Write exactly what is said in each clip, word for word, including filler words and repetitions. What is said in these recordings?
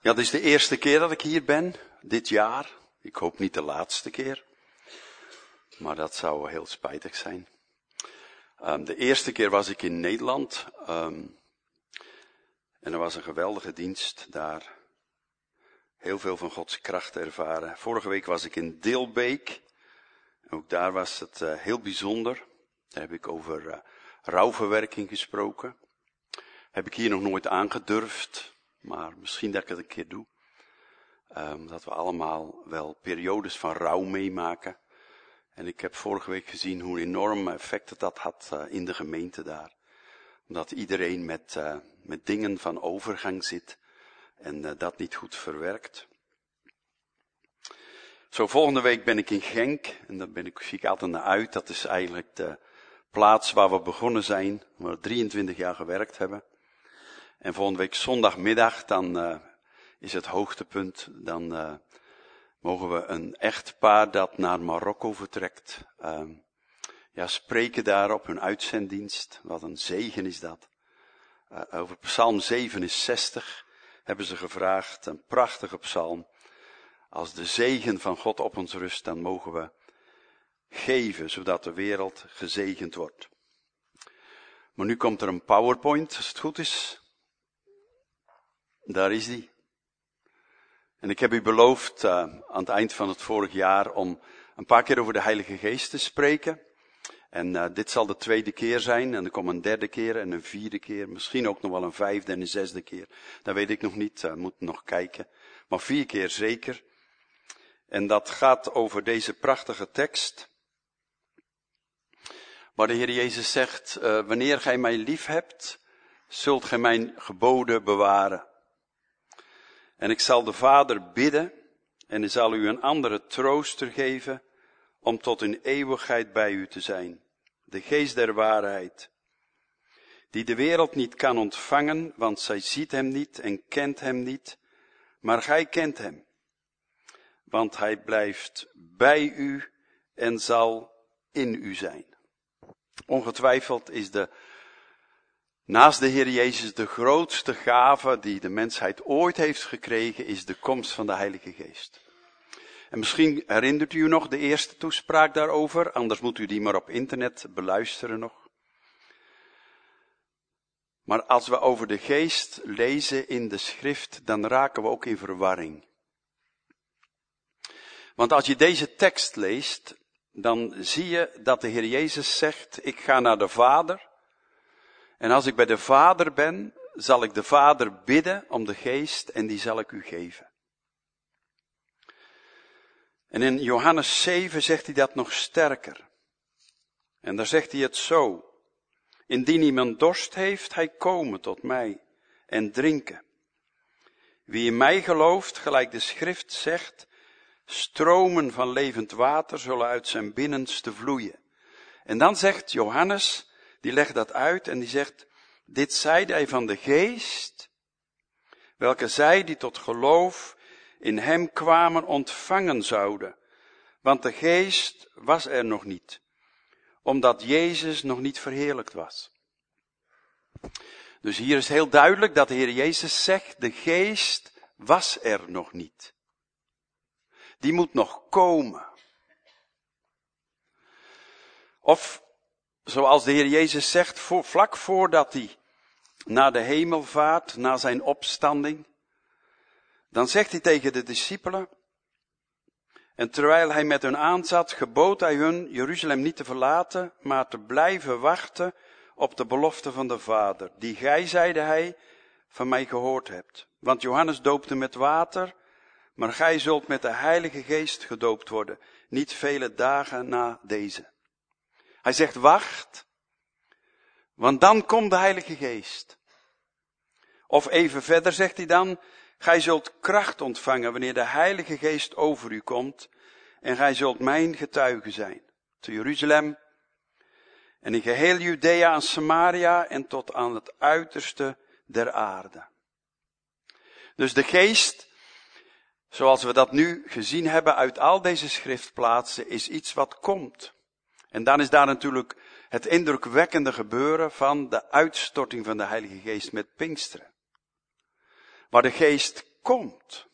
Ja, dit is de eerste keer dat ik hier ben, dit jaar. Ik hoop niet de laatste keer. Maar dat zou heel spijtig zijn. Um, de eerste keer was ik in Nederland. Um, en er was een geweldige dienst daar. Heel veel van Gods kracht ervaren. Vorige week was ik in Dilbeek. Ook daar was het uh, heel bijzonder. Daar heb ik over uh, rouwverwerking gesproken. Heb ik hier nog nooit aangedurfd. Maar misschien dat ik het een keer doe. Um, dat we allemaal wel periodes van rouw meemaken. En ik heb vorige week gezien hoe enorm effect dat had uh, in de gemeente daar. Omdat iedereen met, uh, met dingen van overgang zit. En uh, dat niet goed verwerkt. Zo, volgende week ben ik in Genk. En daar ben ik, zie ik altijd naar uit. Dat is eigenlijk de plaats waar we begonnen zijn. Waar we drieëntwintig jaar gewerkt hebben. En volgende week zondagmiddag, dan uh, is het hoogtepunt. Dan uh, mogen we een echtpaar dat naar Marokko vertrekt. Uh, ja, spreken daar op hun uitzenddienst. Wat een zegen is dat. Uh, over Psalm zevenenzestig hebben ze gevraagd. Een prachtige psalm. Als de zegen van God op ons rust, dan mogen we geven, zodat de wereld gezegend wordt. Maar nu komt er een PowerPoint, als het goed is. Daar is die. En ik heb u beloofd uh, aan het eind van het vorig jaar om een paar keer over de Heilige Geest te spreken. En uh, dit zal de tweede keer zijn. En er komt een derde keer en een vierde keer. Misschien ook nog wel een vijfde en een zesde keer. Dat weet ik nog niet. Uh, moet nog kijken. Maar vier keer zeker. En dat gaat over deze prachtige tekst. Waar de Heer Jezus zegt, uh, wanneer gij mij lief hebt, zult gij mijn geboden bewaren. En ik zal de Vader bidden en hij zal u een andere trooster geven om tot in eeuwigheid bij u te zijn. De geest der waarheid, die de wereld niet kan ontvangen, want zij ziet hem niet en kent hem niet, maar gij kent hem. Want hij blijft bij u en zal in u zijn. Ongetwijfeld is de Naast de Heer Jezus de grootste gave die de mensheid ooit heeft gekregen is de komst van de Heilige Geest. En misschien herinnert u nog de eerste toespraak daarover, anders moet u die maar op internet beluisteren nog. Maar als we over de Geest lezen in de schrift, dan raken we ook in verwarring. Want als je deze tekst leest, dan zie je dat de Heer Jezus zegt, ik ga naar de Vader. En als ik bij de Vader ben, zal ik de Vader bidden om de Geest en die zal ik u geven. En in Johannes zeven zegt hij dat nog sterker. En daar zegt hij het zo. Indien iemand dorst heeft, hij komen tot mij en drinken. Wie in mij gelooft, gelijk de schrift zegt, stromen van levend water zullen uit zijn binnenste vloeien. En dan zegt Johannes, die legt dat uit en die zegt, dit zeide hij van de Geest, welke zij die tot geloof in hem kwamen ontvangen zouden. Want de Geest was er nog niet, omdat Jezus nog niet verheerlijkt was. Dus hier is heel duidelijk dat de Heer Jezus zegt, de Geest was er nog niet. Die moet nog komen. Of zoals de Heer Jezus zegt, voor, vlak voordat hij naar de hemel vaart, na zijn opstanding, dan zegt hij tegen de discipelen, en terwijl hij met hun aanzat, gebood hij hun Jeruzalem niet te verlaten, maar te blijven wachten op de belofte van de Vader, die gij, zeide hij, van mij gehoord hebt. Want Johannes doopte met water, maar gij zult met de Heilige Geest gedoopt worden, niet vele dagen na deze. Hij zegt, wacht, want dan komt de Heilige Geest. Of even verder zegt hij dan, gij zult kracht ontvangen wanneer de Heilige Geest over u komt en gij zult mijn getuige zijn. Te Jeruzalem en in geheel Judea en Samaria en tot aan het uiterste der aarde. Dus de Geest, zoals we dat nu gezien hebben uit al deze schriftplaatsen, is iets wat komt. En dan is daar natuurlijk het indrukwekkende gebeuren van de uitstorting van de Heilige Geest met Pinksteren. Waar de Geest komt.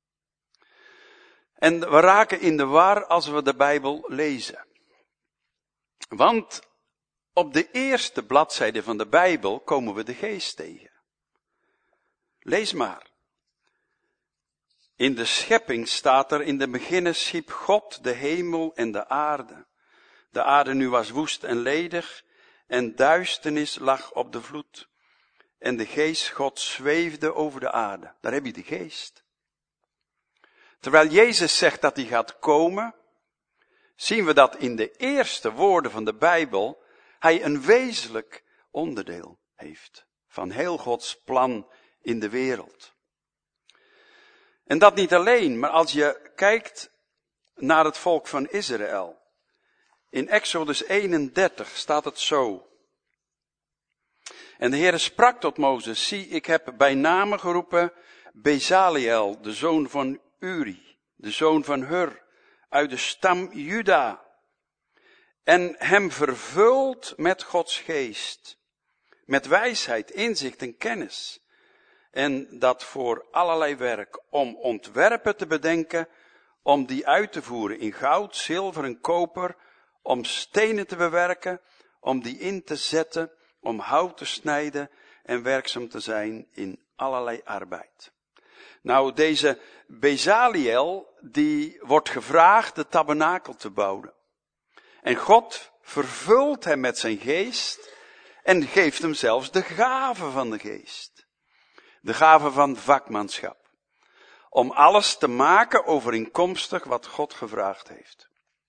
En we raken in de war als we de Bijbel lezen. Want op de eerste bladzijde van de Bijbel komen we de geest tegen. Lees maar. In de schepping staat er, in de beginnen schiep God de hemel en de aarde. De aarde nu was woest en ledig en duisternis lag op de vloed. En de geest God zweefde over de aarde. Daar heb je de geest. Terwijl Jezus zegt dat hij gaat komen, zien we dat in de eerste woorden van de Bijbel hij een wezenlijk onderdeel heeft van heel Gods plan in de wereld. En dat niet alleen, maar als je kijkt naar het volk van Israël. In Exodus eenendertig staat het zo. En de Heere sprak tot Mozes, zie, ik heb bij name geroepen Bezaliel, de zoon van Uri, de zoon van Hur, uit de stam Juda. En hem vervuld met Gods geest, met wijsheid, inzicht en kennis. En dat voor allerlei werk, om ontwerpen te bedenken, om die uit te voeren in goud, zilver en koper, om stenen te bewerken, om die in te zetten, om hout te snijden en werkzaam te zijn in allerlei arbeid. Nou, deze Bezaliel, die wordt gevraagd de tabernakel te bouwen. En God vervult hem met zijn geest en geeft hem zelfs de gave van de geest. De gave van vakmanschap. Om alles te maken overeenkomstig wat God gevraagd heeft.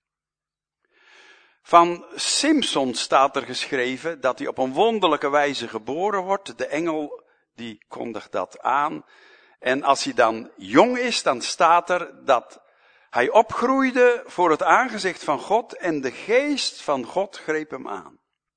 Van Simson staat er geschreven dat hij op een wonderlijke wijze geboren wordt. De engel die kondigt dat aan. En als hij dan jong is, dan staat er dat hij opgroeide voor het aangezicht van God en de geest van God greep hem aan.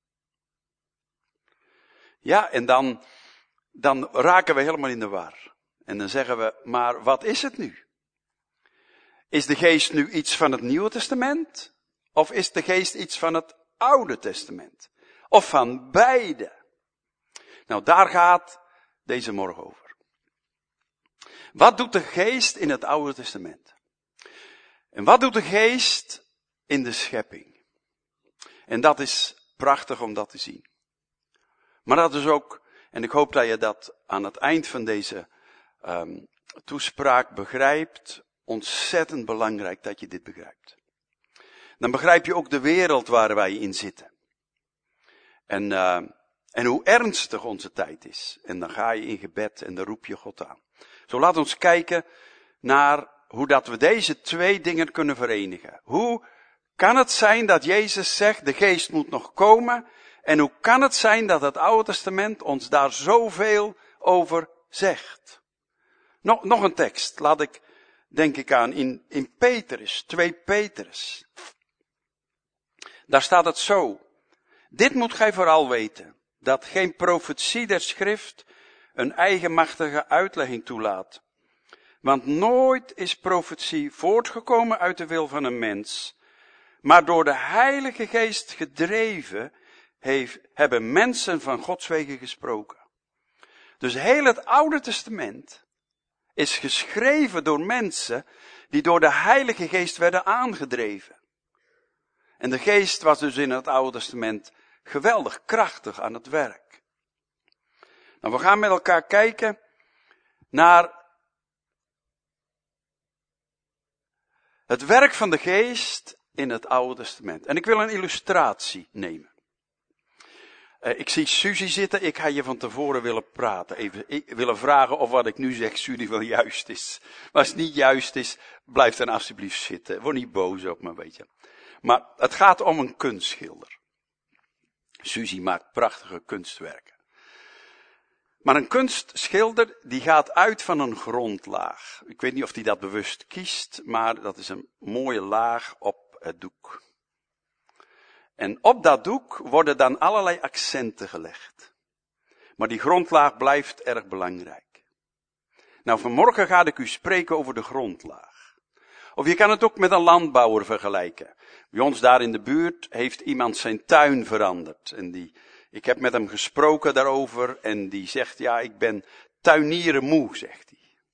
Ja, en dan, dan raken we helemaal in de war. En dan zeggen we, maar wat is het nu? Is de geest nu iets van het Nieuwe Testament? Of is de geest iets van het Oude Testament? Of van beide? Nou, daar gaat deze morgen over. Wat doet de geest in het Oude Testament? En wat doet de geest in de schepping? En dat is prachtig om dat te zien. Maar dat is ook, en ik hoop dat je dat aan het eind van deze um, toespraak begrijpt, ontzettend belangrijk dat je dit begrijpt. Dan begrijp je ook de wereld waar wij in zitten. En, uh, en hoe ernstig onze tijd is. En dan ga je in gebed en dan roep je God aan. Zo laat ons kijken naar hoe dat we deze twee dingen kunnen verenigen. Hoe kan het zijn dat Jezus zegt, de geest moet nog komen? En hoe kan het zijn dat het Oude Testament ons daar zoveel over zegt? Nog, nog een tekst, laat ik, denk ik aan, in, in Petrus, twee Petrus. Daar staat het zo. Dit moet gij vooral weten, dat geen profetie der schrift een eigenmachtige uitlegging toelaat. Want nooit is profetie voortgekomen uit de wil van een mens, maar door de Heilige Geest gedreven heeft, hebben mensen van Gods wegen gesproken. Dus heel het Oude Testament is geschreven door mensen die door de Heilige Geest werden aangedreven. En de Geest was dus in het Oude Testament geweldig krachtig aan het werk. Nou, we gaan met elkaar kijken naar het werk van de Geest in het Oude Testament. En ik wil een illustratie nemen. Uh, ik zie Suzy zitten, ik ga je van tevoren willen praten. Even ik, willen vragen of wat ik nu zeg, Suzy, wel juist is. Maar als het niet juist is, blijf dan alsjeblieft zitten. Word niet boos op me, weet je. Maar het gaat om een kunstschilder. Suzy maakt prachtige kunstwerken. Maar een kunstschilder, die gaat uit van een grondlaag. Ik weet niet of hij dat bewust kiest, maar dat is een mooie laag op het doek. En op dat doek worden dan allerlei accenten gelegd. Maar die grondlaag blijft erg belangrijk. Nou, vanmorgen ga ik u spreken over de grondlaag. Of je kan het ook met een landbouwer vergelijken. Bij ons daar in de buurt heeft iemand zijn tuin veranderd. En die, ik heb met hem gesproken daarover en die zegt, ja, ik ben tuinieren moe, zegt hij.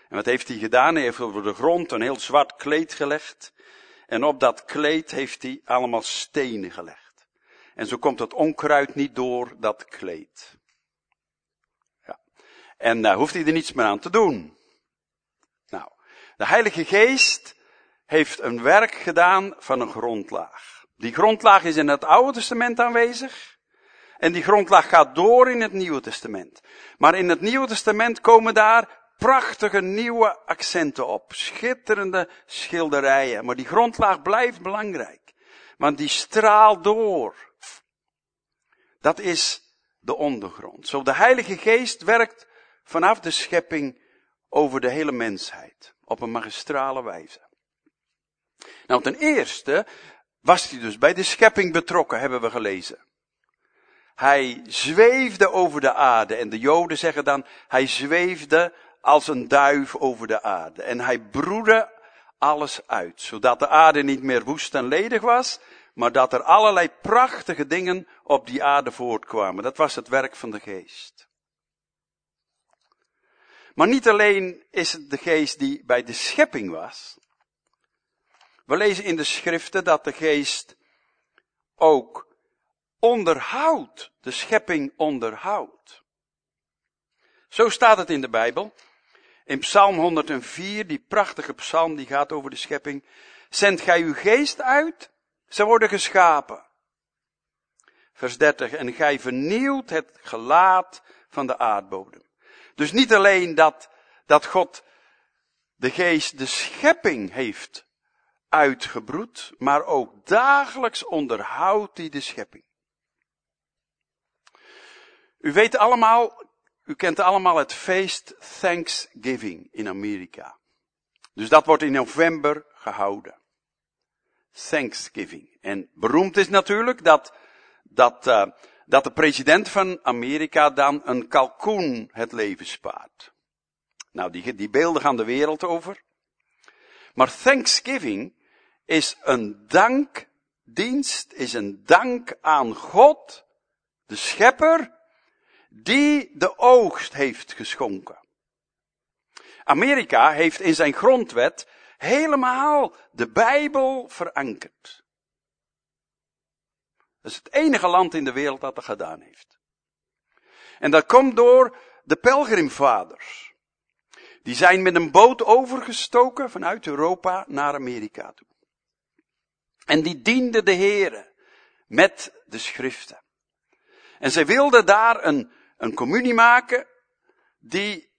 En wat heeft hij gedaan? Hij heeft over de grond een heel zwart kleed gelegd. En op dat kleed heeft hij allemaal stenen gelegd. En zo komt het onkruid niet door dat kleed. Ja. En daar hoeft hij er niets meer aan te doen. Nou, de Heilige Geest heeft een werk gedaan van een grondlaag. Die grondlaag is in het Oude Testament aanwezig. En die grondlaag gaat door in het Nieuwe Testament. Maar in het Nieuwe Testament komen daar prachtige nieuwe accenten op. Schitterende schilderijen. Maar die grondlaag blijft belangrijk. Want die straalt door. Dat is de ondergrond. Zo de Heilige Geest werkt vanaf de schepping over de hele mensheid. Op een magistrale wijze. Nou, ten eerste was hij dus bij de schepping betrokken, hebben we gelezen. Hij zweefde over de aarde. En de Joden zeggen dan, hij zweefde als een duif over de aarde. En hij broedde alles uit. Zodat de aarde niet meer woest en ledig was. Maar dat er allerlei prachtige dingen op die aarde voortkwamen. Dat was het werk van de Geest. Maar niet alleen is het de Geest die bij de schepping was. We lezen in de schriften dat de Geest ook onderhoudt, de schepping onderhoudt. Zo staat het in de Bijbel. In Psalm honderdvier, die prachtige psalm die gaat over de schepping. Zendt gij uw geest uit, ze worden geschapen. Vers dertig, en gij vernieuwt het gelaat van de aardbodem. Dus niet alleen dat, dat God de geest de schepping heeft uitgebroed, maar ook dagelijks onderhoudt hij de schepping. U weet allemaal, u kent allemaal het feest Thanksgiving in Amerika. Dus dat wordt in november gehouden. Thanksgiving. En beroemd is natuurlijk dat, dat, uh, dat de president van Amerika dan een kalkoen het leven spaart. Nou, die, die beelden gaan de wereld over. Maar Thanksgiving is een dankdienst, is een dank aan God, de schepper, die de oogst heeft geschonken. Amerika heeft in zijn grondwet helemaal de Bijbel verankerd. Dat is het enige land in de wereld dat dat gedaan heeft. En dat komt door de pelgrimvaders. Die zijn met een boot overgestoken vanuit Europa naar Amerika toe. En die dienden de Heere met de schriften. En zij wilden daar een, een communie maken die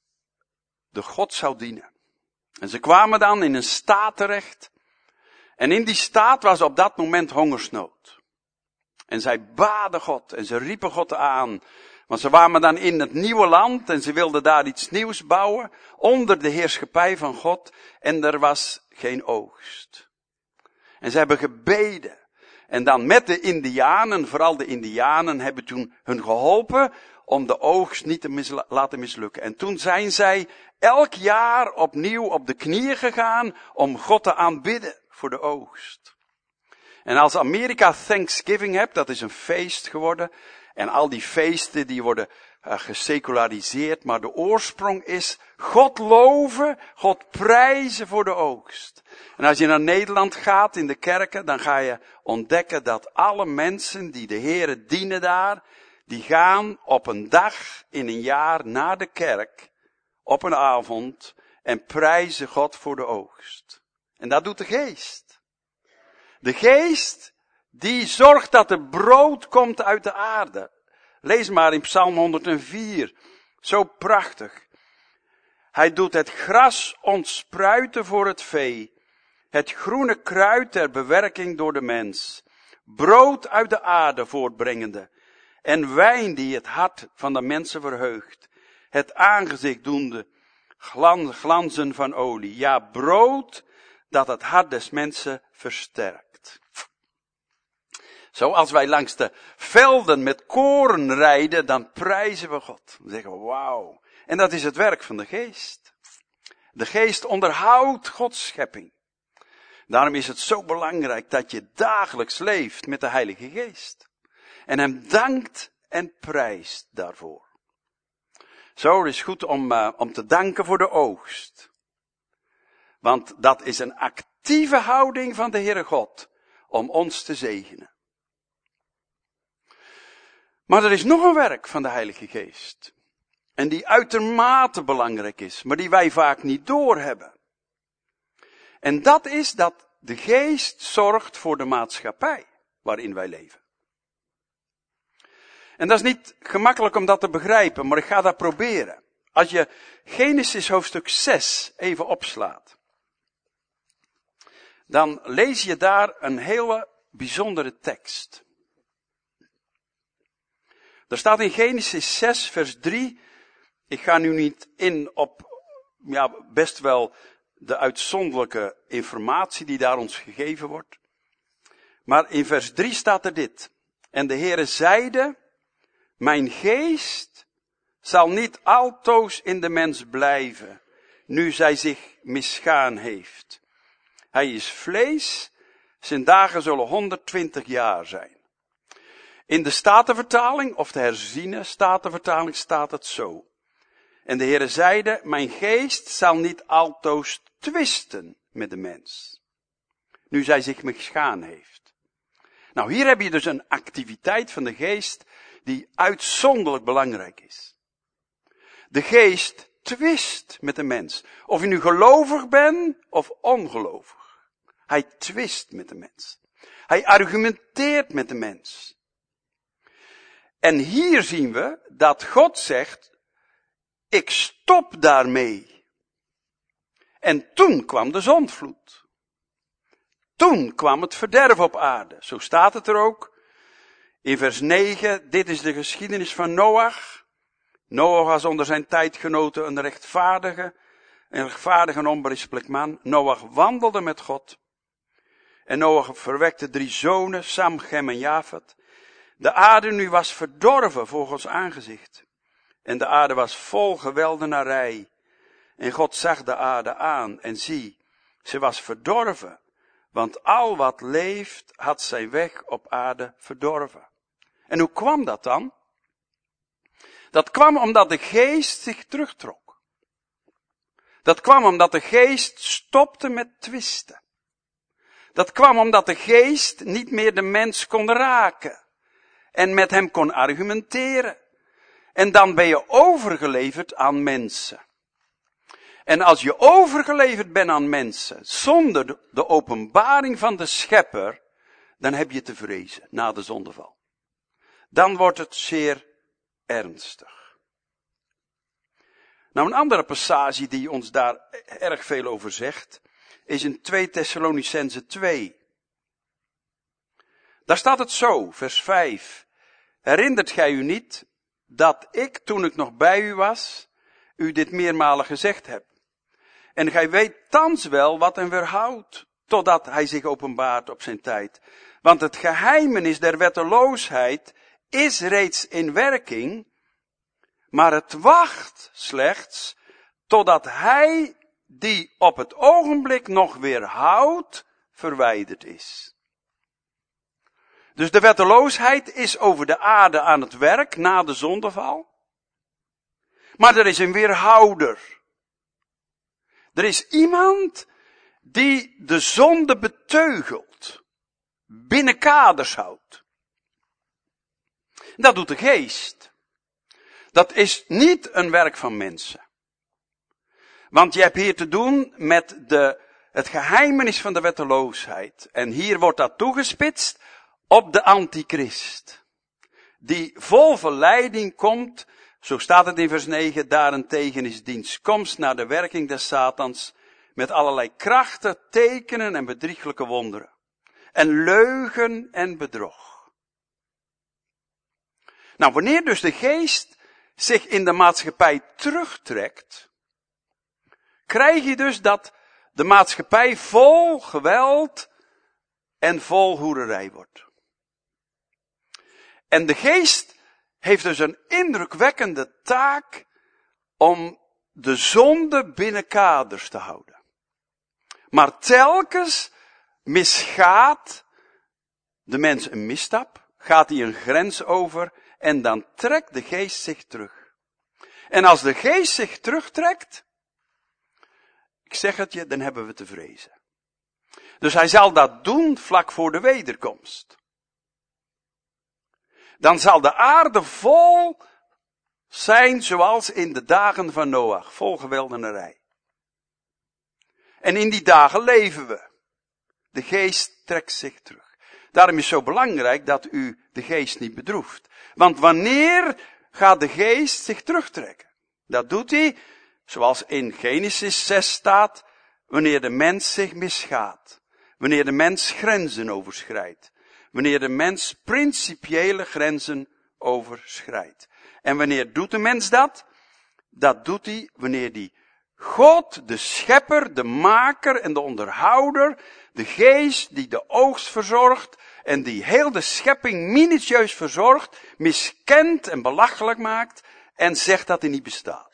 de God zou dienen. En ze kwamen dan in een staat terecht. En in die staat was op dat moment hongersnood. En zij baden God en ze riepen God aan. Want ze waren dan in het nieuwe land en ze wilden daar iets nieuws bouwen. Onder de heerschappij van God. En er was geen oogst. En ze hebben gebeden. En dan met de Indianen, vooral de Indianen, hebben toen hun geholpen om de oogst niet te misla- laten mislukken. En toen zijn zij elk jaar opnieuw op de knieën gegaan om God te aanbidden voor de oogst. En als Amerika Thanksgiving hebt, dat is een feest geworden. En al die feesten die worden uh, geseculariseerd, maar de oorsprong is God loven, God prijzen voor de oogst. En als je naar Nederland gaat in de kerken, dan ga je ontdekken dat alle mensen die de Heere dienen daar, die gaan op een dag in een jaar naar de kerk, op een avond, en prijzen God voor de oogst. En dat doet de Geest. De Geest, die zorgt dat er brood komt uit de aarde. Lees maar in Psalm honderdvier. Zo prachtig. Hij doet het gras ontspruiten voor het vee. Het groene kruid ter bewerking door de mens. Brood uit de aarde voortbrengende. En wijn die het hart van de mensen verheugt. Het aangezicht doende glan, glanzen van olie. Ja, brood dat het hart des mensen versterkt. Zoals wij langs de velden met koren rijden, dan prijzen we God. Dan zeggen we wauw. En dat is het werk van de Geest. De Geest onderhoudt Gods schepping. Daarom is het zo belangrijk dat je dagelijks leeft met de Heilige Geest. En hem dankt en prijst daarvoor. Zo, het is goed om, uh, om te danken voor de oogst. Want dat is een actieve houding van de Heere God om ons te zegenen. Maar er is nog een werk van de Heilige Geest. En die uitermate belangrijk is, maar die wij vaak niet doorhebben. En dat is dat de Geest zorgt voor de maatschappij waarin wij leven. En dat is niet gemakkelijk om dat te begrijpen, maar ik ga dat proberen. Als je Genesis hoofdstuk zes even opslaat, dan lees je daar een hele bijzondere tekst. Er staat in Genesis zes vers drie, ik ga nu niet in op, ja, best wel de uitzonderlijke informatie die daar ons gegeven wordt. Maar in vers drie staat er dit. En de Heere zeide, mijn geest zal niet altoos in de mens blijven, nu zij zich misgaan heeft. Hij is vlees, zijn dagen zullen honderdtwintig jaar zijn. In de Statenvertaling, of de herziene Statenvertaling, staat het zo. En de Heere zeide, mijn geest zal niet altoos twisten met de mens, nu zij zich misgaan heeft. Nou, hier heb je dus een activiteit van de geest die uitzonderlijk belangrijk is. De geest twist met de mens. Of je nu gelovig bent of ongelovig. Hij twist met de mens. Hij argumenteert met de mens. En hier zien we dat God zegt, ik stop daarmee. En toen kwam de zondvloed. Toen kwam het verderf op aarde. Zo staat het er ook. In vers negen, dit is de geschiedenis van Noach. Noach was onder zijn tijdgenoten een rechtvaardige, een rechtvaardige en onberispelijk man. Noach wandelde met God. En Noach verwekte drie zonen, Sam, Chem en Jafet. De aarde nu was verdorven voor Gods aangezicht. En de aarde was vol geweldenarij. En God zag de aarde aan en zie, ze was verdorven. Want al wat leeft had zijn weg op aarde verdorven. En hoe kwam dat dan? Dat kwam omdat de geest zich terugtrok. Dat kwam omdat de geest stopte met twisten. Dat kwam omdat de geest niet meer de mens kon raken. En met hem kon argumenteren. En dan ben je overgeleverd aan mensen. En als je overgeleverd bent aan mensen, zonder de openbaring van de schepper, dan heb je te vrezen na de zondeval. Dan wordt het zeer ernstig. Nou, een andere passage die ons daar erg veel over zegt, is in twee Thessalonicenzen twee. Daar staat het zo, vers vijf. Herinnert gij u niet dat ik, toen ik nog bij u was, u dit meermalen gezegd heb? En gij weet thans wel wat hem weerhoudt, totdat hij zich openbaart op zijn tijd. Want het geheimenis der wetteloosheid is reeds in werking, maar het wacht slechts totdat hij die op het ogenblik nog weerhoudt, verwijderd is. Dus de wetteloosheid is over de aarde aan het werk na de zondeval. Maar er is een weerhouder. Er is iemand die de zonde beteugelt, binnen kaders houdt. Dat doet de geest. Dat is niet een werk van mensen. Want je hebt hier te doen met de, het geheimenis van de wetteloosheid. En hier wordt dat toegespitst op de antichrist. Die vol verleiding komt, zo staat het in vers negen, daarentegen is diens komst naar de werking des Satans met allerlei krachten, tekenen en bedrieglijke wonderen. En leugen en bedrog. Nou, wanneer dus de geest zich in de maatschappij terugtrekt, krijg je dus dat de maatschappij vol geweld en vol hoererij wordt. En de geest heeft dus een indrukwekkende taak om de zonde binnen kaders te houden. Maar telkens misgaat de mens een misstap, gaat hij een grens over en dan trekt de geest zich terug. En als de geest zich terugtrekt, ik zeg het je, dan hebben we te vrezen. Dus hij zal dat doen vlak voor de wederkomst. Dan zal de aarde vol zijn zoals in de dagen van Noach, vol geweldenerij. En in die dagen leven we. De geest trekt zich terug. Daarom is het zo belangrijk dat u de geest niet bedroeft. Want wanneer gaat de geest zich terugtrekken? Dat doet hij, zoals in Genesis zes staat, wanneer de mens zich misgaat. Wanneer de mens grenzen overschrijdt. Wanneer de mens principiële grenzen overschrijdt. En wanneer doet de mens dat? Dat doet hij wanneer die God, de schepper, de maker en de onderhouder, de geest die de oogst verzorgt en die heel de schepping minutieus verzorgt, miskent en belachelijk maakt en zegt dat hij niet bestaat.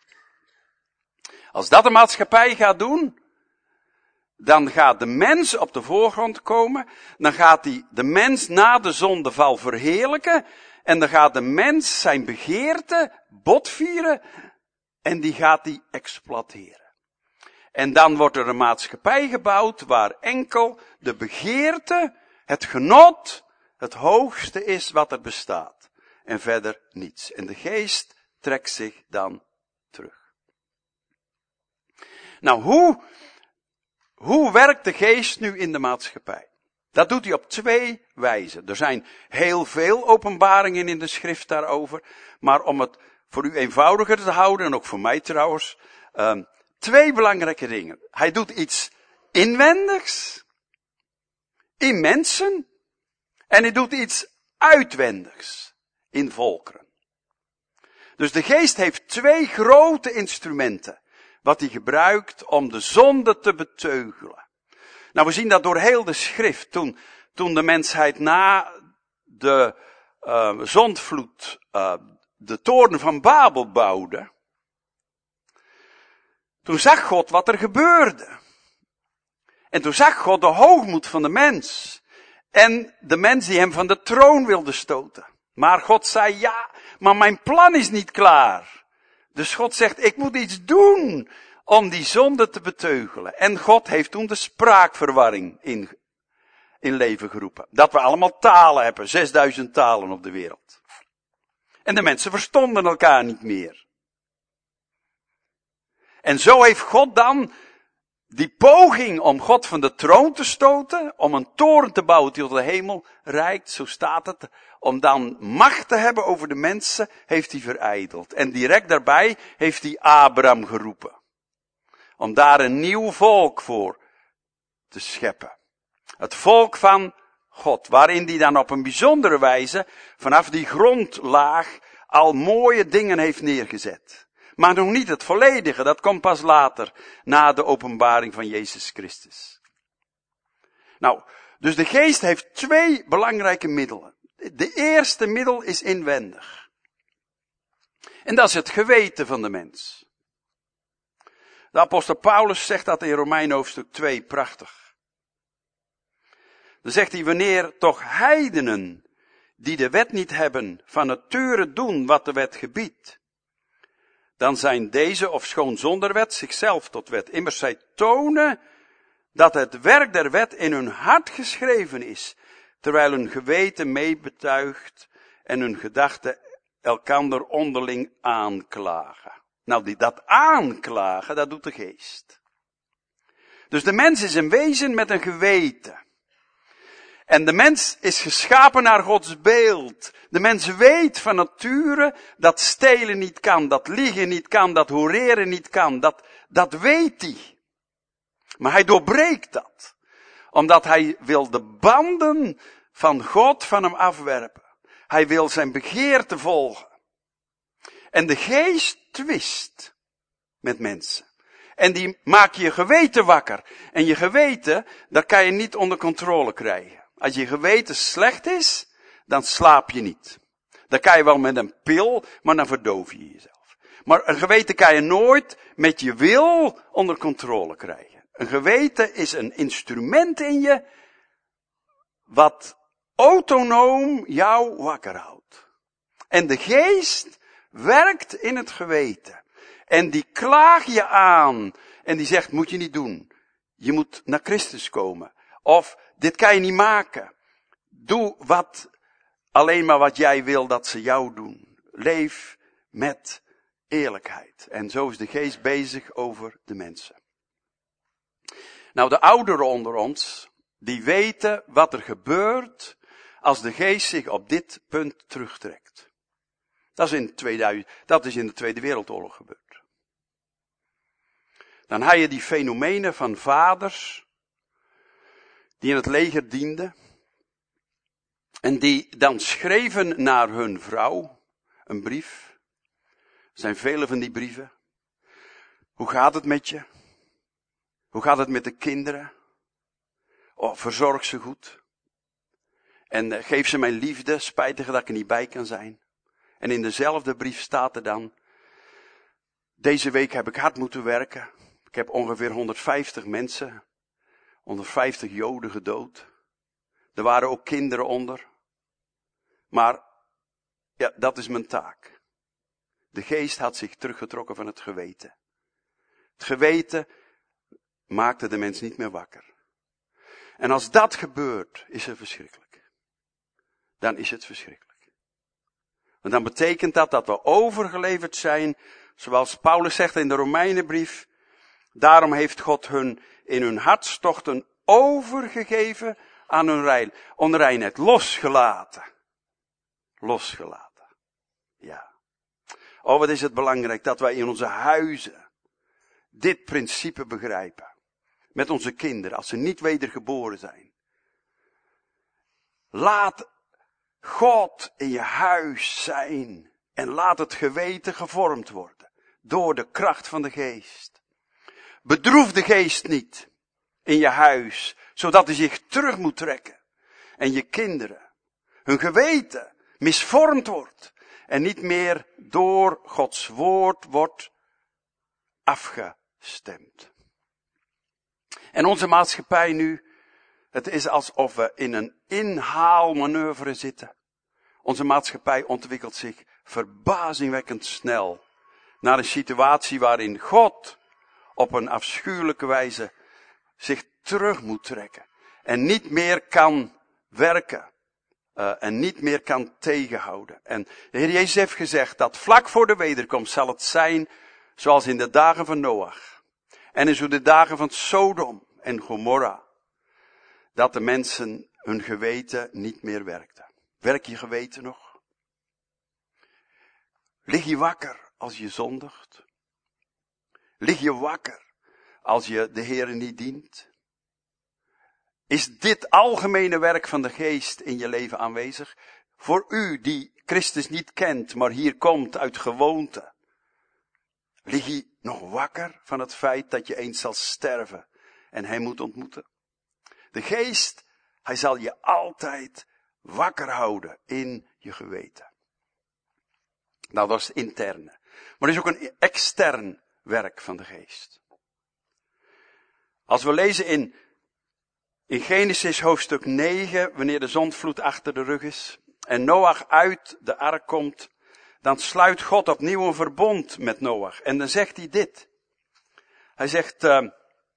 Als dat de maatschappij gaat doen, dan gaat de mens op de voorgrond komen, dan gaat hij de mens na de zondeval verheerlijken en dan gaat de mens zijn begeerte botvieren en die gaat hij exploiteren. En dan wordt er een maatschappij gebouwd waar enkel de begeerte, het genot, het hoogste is wat er bestaat. En verder niets. En de geest trekt zich dan terug. Nou, hoe, hoe werkt de geest nu in de maatschappij? Dat doet hij op twee wijzen. Er zijn heel veel openbaringen in de schrift daarover. Maar om het voor u eenvoudiger te houden, en ook voor mij trouwens, um, twee belangrijke dingen. Hij doet iets inwendigs, in mensen, en hij doet iets uitwendigs, in volkeren. Dus de geest heeft twee grote instrumenten, wat hij gebruikt om de zonde te beteugelen. Nou, we zien dat door heel de schrift, toen, toen de mensheid na de uh, zondvloed uh, de toren van Babel bouwde, toen zag God wat er gebeurde. En toen zag God de hoogmoed van de mens. En de mens die hem van de troon wilde stoten. Maar God zei, ja, maar mijn plan is niet klaar. Dus God zegt, ik moet iets doen om die zonde te beteugelen. En God heeft toen de spraakverwarring in, in leven geroepen. Dat we allemaal talen hebben, zesduizend talen op de wereld. En de mensen verstonden elkaar niet meer. En zo heeft God dan die poging om God van de troon te stoten, om een toren te bouwen die tot de hemel reikt, zo staat het, om dan macht te hebben over de mensen, heeft hij verijdeld. En direct daarbij heeft hij Abraham geroepen. Om daar een nieuw volk voor te scheppen. Het volk van God, waarin hij dan op een bijzondere wijze vanaf die grondlaag al mooie dingen heeft neergezet. Maar nog niet het volledige, dat komt pas later, na de openbaring van Jezus Christus. Nou, dus de geest heeft twee belangrijke middelen. De eerste middel is inwendig. En dat is het geweten van de mens. De apostel Paulus zegt dat in Romeinen hoofdstuk twee, prachtig. Dan zegt hij, wanneer toch heidenen, die de wet niet hebben, van nature doen wat de wet gebiedt, dan zijn deze, ofschoon zonder wet, zichzelf tot wet. Immers zij tonen dat het werk der wet in hun hart geschreven is, terwijl hun geweten meebetuigt en hun gedachten elkander onderling aanklagen. Nou, die, dat aanklagen, dat doet de geest. Dus de mens is een wezen met een geweten. En de mens is geschapen naar Gods beeld. De mens weet van nature dat stelen niet kan, dat liegen niet kan, dat horeren niet kan. Dat, dat weet hij. Maar hij doorbreekt dat. Omdat hij wil de banden van God van hem afwerpen. Hij wil zijn begeerte volgen. En de geest twist met mensen. En die maakt je geweten wakker. En je geweten, dat kan je niet onder controle krijgen. Als je geweten slecht is, dan slaap je niet. Dan kan je wel met een pil, maar dan verdoof je jezelf. Maar een geweten kan je nooit met je wil onder controle krijgen. Een geweten is een instrument in je, wat autonoom jou wakker houdt. En de geest werkt in het geweten. En die klaag je aan. En die zegt, moet je niet doen. Je moet naar Christus komen. Of, dit kan je niet maken. Doe wat, alleen maar wat jij wil dat ze jou doen. Leef met eerlijkheid. En zo is de geest bezig over de mensen. Nou, de ouderen onder ons, die weten wat er gebeurt als de geest zich op dit punt terugtrekt. Dat is in, tweeduizend, dat is in de Tweede Wereldoorlog gebeurd. Dan had je die fenomenen van vaders die in het leger dienden en die dan schreven naar hun vrouw een brief. Er zijn vele van die brieven. Hoe gaat het met je? Hoe gaat het met de kinderen? Oh, verzorg ze goed. En uh, geef ze mijn liefde, spijtig dat ik er niet bij kan zijn. En in dezelfde brief staat er dan, deze week heb ik hard moeten werken. Ik heb ongeveer honderdvijftig mensen, honderdvijftig Joden gedood. Er waren ook kinderen onder. Maar, ja, dat is mijn taak. De geest had zich teruggetrokken van het geweten. Het geweten maakte de mens niet meer wakker. En als dat gebeurt, is het verschrikkelijk. Dan is het verschrikkelijk. Want dan betekent dat dat we overgeleverd zijn, zoals Paulus zegt in de Romeinenbrief. Daarom heeft God hun in hun hartstochten overgegeven aan hun onreinheid. Losgelaten. Losgelaten. Ja. Oh, wat is het belangrijk dat wij in onze huizen dit principe begrijpen. Met onze kinderen, als ze niet wedergeboren zijn. Laat God in je huis zijn. En laat het geweten gevormd worden. Door de kracht van de geest. Bedroef de geest niet in je huis. Zodat hij zich terug moet trekken. En je kinderen, hun geweten, misvormd wordt. En niet meer door Gods woord wordt afgestemd. En onze maatschappij nu, het is alsof we in een inhaalmanoeuvre zitten. Onze maatschappij ontwikkelt zich verbazingwekkend snel naar een situatie waarin God op een afschuwelijke wijze zich terug moet trekken. En niet meer kan werken. Uh, en niet meer kan tegenhouden. En de Heer Jezus heeft gezegd dat vlak voor de wederkomst zal het zijn zoals in de dagen van Noach. En in zo de dagen van Sodom en Gomorra. Dat de mensen hun geweten niet meer werkten. Werk je geweten nog? Lig je wakker als je zondigt? Lig je wakker als je de Heer niet dient? Is dit algemene werk van de geest in je leven aanwezig? Voor u die Christus niet kent, maar hier komt uit gewoonte. Lig je nog wakker van het feit dat je eens zal sterven en hij moet ontmoeten? De geest, hij zal je altijd wakker houden in je geweten. Nou, dat is het interne. Maar er is ook een extern werk van de geest. Als we lezen in, in Genesis hoofdstuk negen, wanneer de zondvloed achter de rug is en Noach uit de ark komt, dan sluit God opnieuw een verbond met Noach. En dan zegt hij dit. Hij zegt, uh,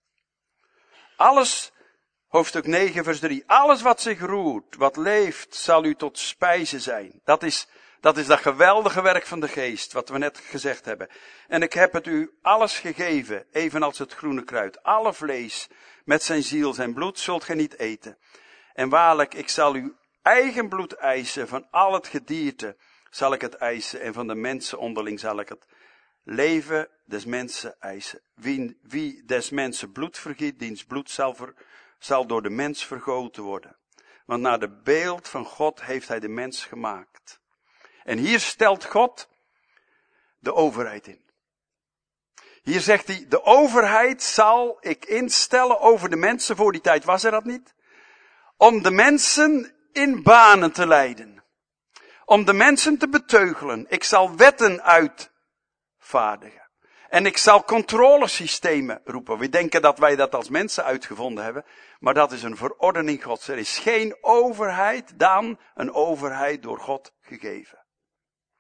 alles, hoofdstuk negen vers drie, alles wat zich roert, wat leeft, zal u tot spijze zijn. Dat is, dat is dat geweldige werk van de geest, wat we net gezegd hebben. En ik heb het u alles gegeven, evenals het groene kruid. Alle vlees, met zijn ziel, zijn bloed, zult gij niet eten. En waarlijk, ik zal uw eigen bloed eisen, van al het gedierte zal ik het eisen, en van de mensen onderling zal ik het leven des mensen eisen. Wie, wie des mensen bloed vergiet, diens bloed zal, ver, zal door de mens vergoten worden. Want naar de beeld van God heeft hij de mens gemaakt. En hier stelt God de overheid in. Hier zegt hij, de overheid zal ik instellen over de mensen, voor die tijd was er dat niet, om de mensen in banen te leiden. Om de mensen te beteugelen. Ik zal wetten uitvaardigen. En ik zal controlesystemen roepen. We denken dat wij dat als mensen uitgevonden hebben. Maar dat is een verordening Gods. Er is geen overheid dan een overheid door God gegeven.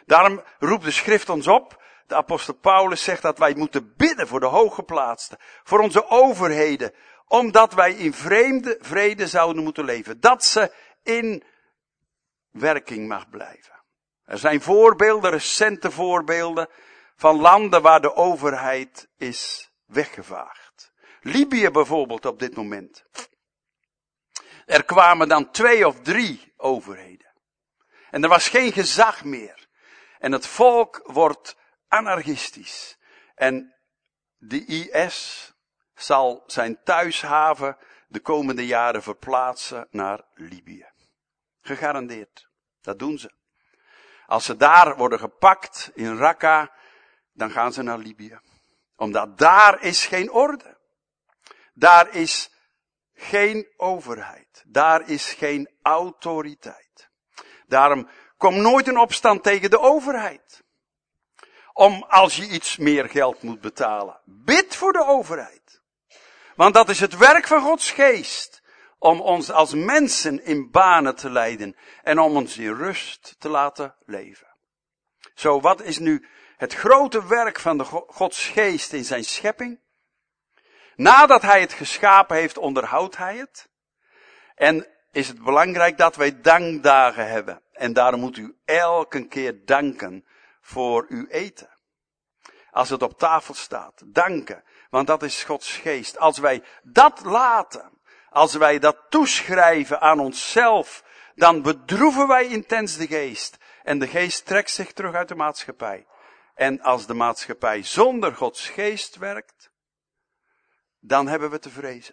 Daarom roept de schrift ons op. De apostel Paulus zegt dat wij moeten bidden voor de hooggeplaatsten. Voor onze overheden. Omdat wij in vreemde vrede zouden moeten leven. Dat ze in werking mag blijven. Er zijn voorbeelden, recente voorbeelden. Van landen waar de overheid is weggevaagd. Libië bijvoorbeeld op dit moment. Er kwamen dan twee of drie overheden. En er was geen gezag meer. En het volk wordt anarchistisch. En de I S zal zijn thuishaven de komende jaren verplaatsen naar Libië. Gegarandeerd. Dat doen ze. Als ze daar worden gepakt in Raqqa, dan gaan ze naar Libië. Omdat daar is geen orde. Daar is geen overheid. Daar is geen autoriteit. Daarom kom nooit in opstand tegen de overheid. Om als je iets meer geld moet betalen. Bid voor de overheid. Want dat is het werk van Gods geest. Om ons als mensen in banen te leiden. En om ons in rust te laten leven. Zo, wat is nu het grote werk van de Gods geest in zijn schepping? Nadat hij het geschapen heeft, onderhoudt hij het. En is het belangrijk dat wij dankdagen hebben. En daarom moet u elke keer danken voor uw eten. Als het op tafel staat, danken. Want dat is Gods geest. Als wij dat laten, als wij dat toeschrijven aan onszelf, dan bedroeven wij intens de geest. En de geest trekt zich terug uit de maatschappij. En als de maatschappij zonder Gods geest werkt, dan hebben we te vrezen.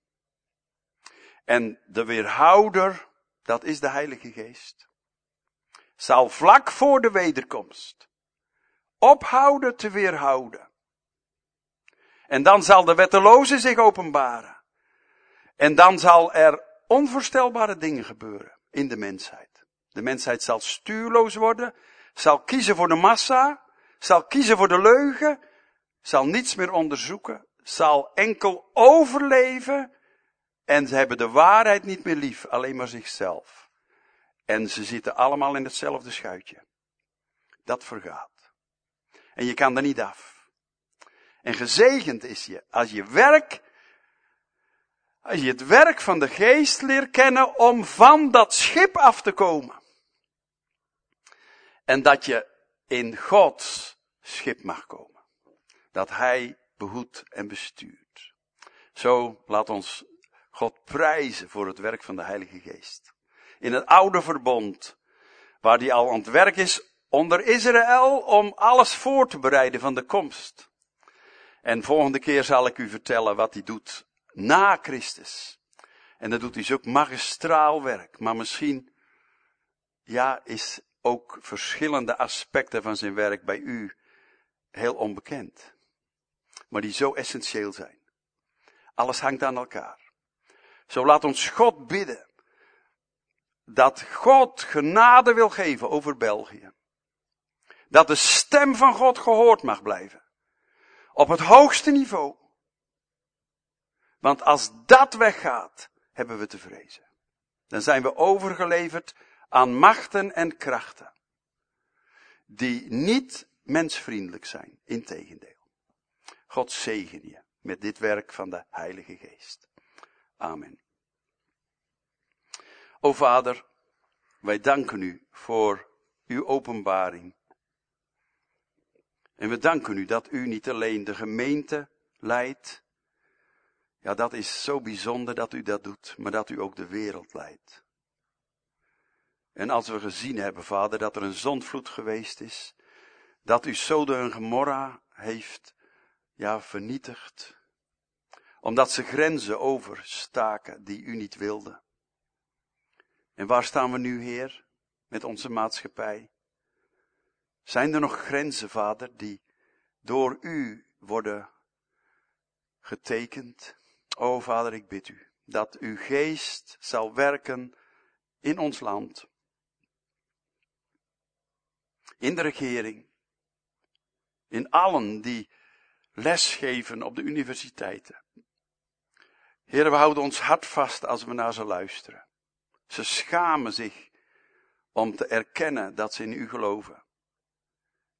En de weerhouder, dat is de Heilige Geest, zal vlak voor de wederkomst ophouden te weerhouden. En dan zal de wetteloze zich openbaren. En dan zal er onvoorstelbare dingen gebeuren in de mensheid. De mensheid zal stuurloos worden, zal kiezen voor de massa, zal kiezen voor de leugen, zal niets meer onderzoeken, zal enkel overleven. En ze hebben de waarheid niet meer lief, alleen maar zichzelf. En ze zitten allemaal in hetzelfde schuitje. Dat vergaat. En je kan er niet af. En gezegend is je als je werk, als je het werk van de geest leert kennen om van dat schip af te komen. En dat je in Gods schip mag komen. Dat hij behoedt en bestuurt. Zo laat ons God prijzen voor het werk van de Heilige Geest. In het oude verbond, waar die al aan het werk is onder Israël om alles voor te bereiden van de komst. En volgende keer zal ik u vertellen wat hij doet na Christus. En dat doet hij ook magistraal werk. Maar misschien, ja, is ook verschillende aspecten van zijn werk bij u heel onbekend. Maar die zo essentieel zijn. Alles hangt aan elkaar. Zo laat ons God bidden. Dat God genade wil geven over België. Dat de stem van God gehoord mag blijven. Op het hoogste niveau. Want als dat weggaat, hebben we te vrezen. Dan zijn we overgeleverd aan machten en krachten. Die niet mensvriendelijk zijn. Integendeel. God zegen je met dit werk van de Heilige Geest. Amen. O Vader, wij danken u voor uw openbaring. En we danken u dat u niet alleen de gemeente leidt. Ja, dat is zo bijzonder dat u dat doet, maar dat u ook de wereld leidt. En als we gezien hebben, Vader, dat er een zondvloed geweest is, dat u Sodom en Gomorra heeft, ja, vernietigd, omdat ze grenzen overstaken die u niet wilde. En waar staan we nu, Heer, met onze maatschappij? Zijn er nog grenzen, Vader, die door u worden getekend? O Vader, ik bid u dat uw geest zal werken in ons land. In de regering. In allen die lesgeven op de universiteiten. Heer, we houden ons hart vast als we naar ze luisteren. Ze schamen zich om te erkennen dat ze in u geloven.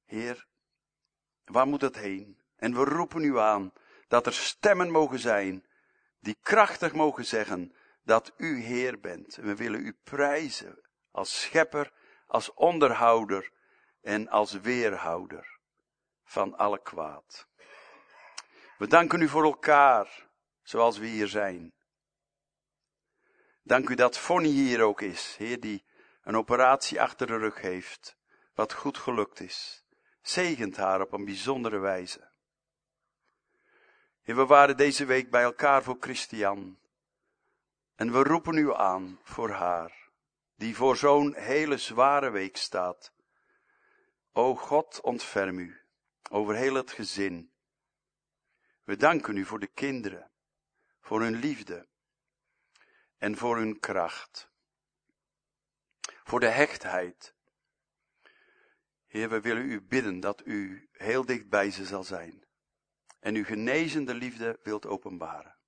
Heer, waar moet het heen? En we roepen u aan dat er stemmen mogen zijn die krachtig mogen zeggen dat u Heer bent. En we willen u prijzen als schepper, als onderhouder en als weerhouder van alle kwaad. We danken u voor elkaar, zoals we hier zijn. Dank u dat Fonny hier ook is, Heer, die een operatie achter de rug heeft, wat goed gelukt is. Zegent haar op een bijzondere wijze. Heer, we waren deze week bij elkaar voor Christian. En we roepen u aan voor haar, die voor zo'n hele zware week staat. O God, ontferm u over heel het gezin. We danken u voor de kinderen, voor hun liefde en voor hun kracht. Voor de hechtheid. Heer, we willen u bidden dat u heel dicht bij ze zal zijn en uw genezende liefde wilt openbaren.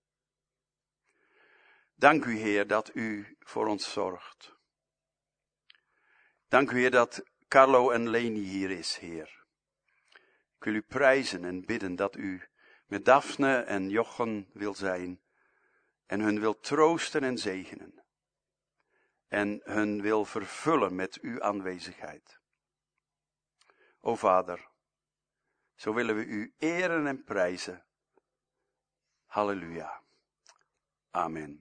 Dank u, Heer, dat u voor ons zorgt. Dank u, Heer, dat Carlo en Leni hier is, Heer. Ik wil u prijzen en bidden dat u met Daphne en Jochen wil zijn en hun wil troosten en zegenen en hun wil vervullen met uw aanwezigheid. O Vader, zo willen we u eren en prijzen. Halleluja. Amen.